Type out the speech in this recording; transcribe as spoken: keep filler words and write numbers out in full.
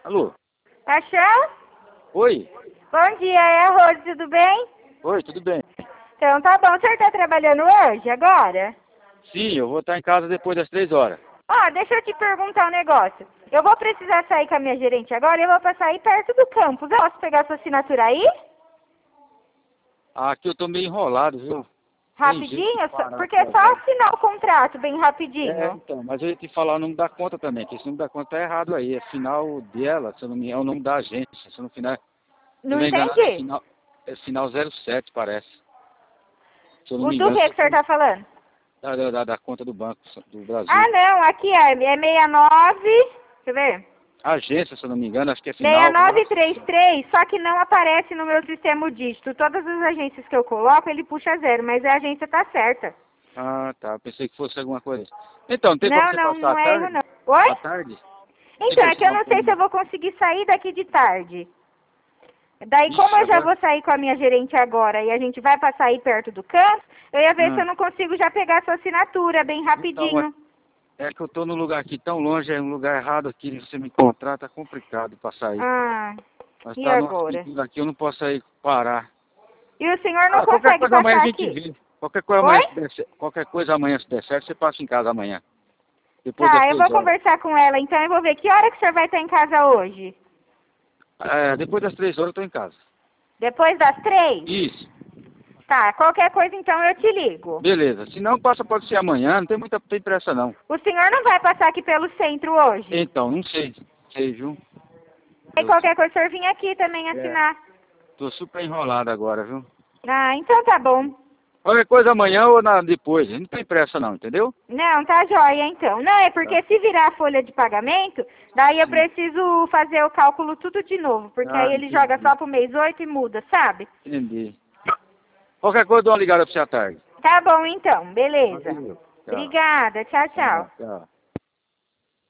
Alô? Paixão? Oi? Bom dia, é a Rose, tudo bem? Oi, tudo bem? Então tá bom, o senhor tá trabalhando hoje, agora? Sim, eu vou estar em casa depois das três horas. Ó, deixa eu te perguntar um negócio. Eu vou precisar sair com a minha gerente agora e eu vou passar aí perto do campus. Eu posso pegar sua assinatura aí? Aqui eu tô meio enrolado, viu? Tem jeito de Rapidinho? Só- parar Porque aqui é só agora. assinar o contrato bem É, rapidinho. então, mas eu ia te falar o nome da conta também, que esse nome da conta tá errado aí. É final dela, se eu não me engano, é o nome da agência. Se eu não, final, se Não não me engano, é entendi. final, é final zero sete, parece. Se eu não O me do engano, que que o senhor tá falando? da, da, da- da conta do Banco do Ah, Brasil. não, aqui é, é sessenta e nove, deixa eu ver, A agência, se eu não me engano, acho que é final. seis nove três três, só que não aparece no meu sistema o dígito. Todas as agências que eu coloco, ele puxa zero, mas a agência tá certa. Ah, tá. Pensei que fosse alguma coisa. Então, não tem como Não, você não, passar à não é erro tarde? não. Oi? À tarde? Não tem Então, como é você que eu dar um não sei se eu pulinho? vou conseguir sair daqui de tarde. Daí, como Ixi, eu já agora... vou sair com a minha gerente agora e a gente vai passar aí perto do campo, eu ia ver se Ah, eu não consigo já pegar sua assinatura bem então, é rapidinho. é que eu tô num lugar aqui tão longe, é um lugar errado aqui, você me encontrar, tá complicado pra sair. Ah, Mas e tá numa agora? pintura aqui, eu não posso sair parar. E o senhor não Ah, qualquer consegue coisa amanhã a passar gente aqui? vê. Qualquer coisa amanhã Oi? se der certo, qualquer coisa amanhã se der certo, você passa em casa amanhã. Depois das Tá, eu três vou horas. conversar com ela, então eu vou ver que hora que o senhor vai estar em casa hoje. É, depois das três horas eu tô em casa. Depois das três? Isso. Tá, qualquer coisa então eu te ligo. Beleza. Se não, passa, pode ser amanhã, não tem muita tem pressa não. O senhor não vai passar aqui pelo centro hoje? Então, não sei. Sei, viu? E Eu qualquer coisa o senhor vir aqui também é, assinar. tô super enrolado agora, viu? Ah, então tá bom. Qualquer coisa amanhã ou na, depois. Não tem pressa não, entendeu? Não, tá jóia então. Não, é Tá. porque se virar a folha de pagamento, daí eu Sim. preciso fazer o cálculo tudo de novo, porque Ah, aí ele joga entendi. só pro mês oito e muda, sabe? Entendi. Qualquer coisa, eu dou uma ligada pra você à tarde. Tá bom então, beleza. Valeu. Tchau. Obrigada, tchau, tchau. Tchau. Tchau.